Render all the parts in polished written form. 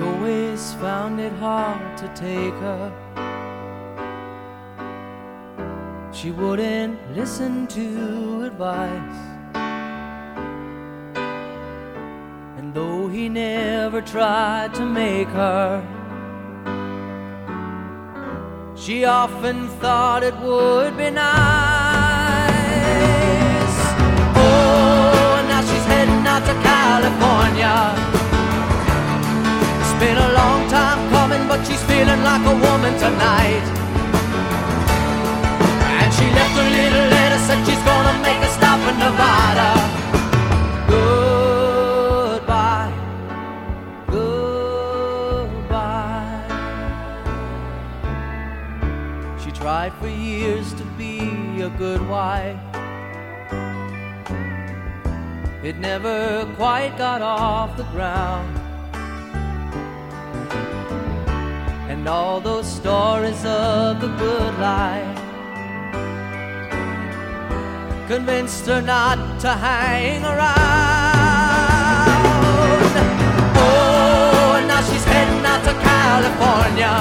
always found it hard to take her. She wouldn't listen to advice, and though he never tried to make her, she often thought it would be nice. Oh, and now she's heading out to California. It's been a long time coming, but she's feeling like a woman tonight. And she left a little letter, said she's gonna make a stop in Nevada. Goodbye, goodbye. She tried for years to be a good wife. It never quite got off the ground. And all those stories of the good life convinced her not to hang around. Oh, and now she's heading out to California,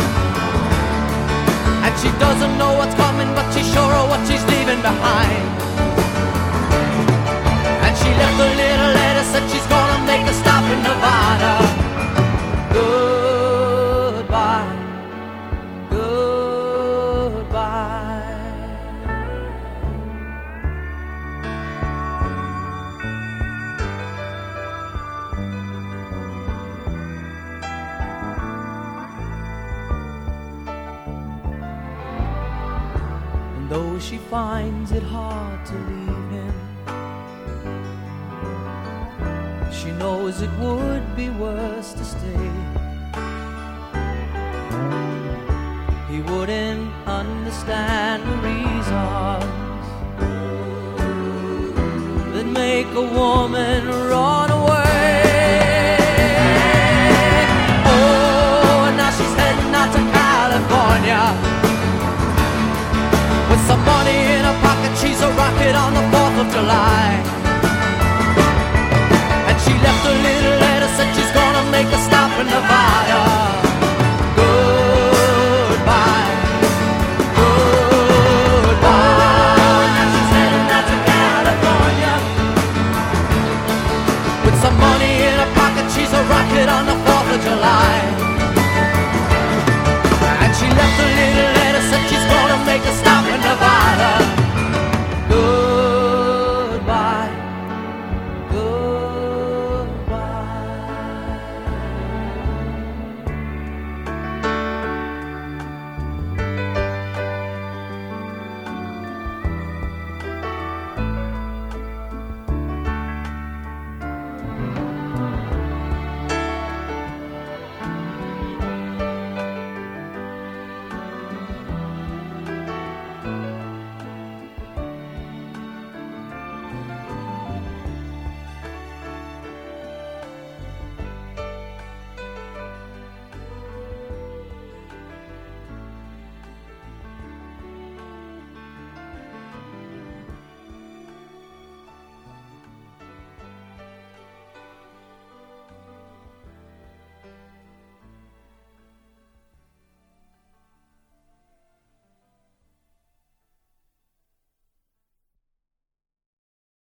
and she doesn't know what's coming, but she's sure of what she's leaving behind. And she left a little letter, said she's gonna make a stop in Nevada. Goodbye, goodbye. And though she finds it hard to leave him, she knows it would be worse to stay. He wouldn't understand the reasons that make a woman run away. Oh, and now she's heading out to California. With some money in her pocket, she's a rocket on the 4th of July. And she left a little letter, said she's gonna make a stop in Nevada.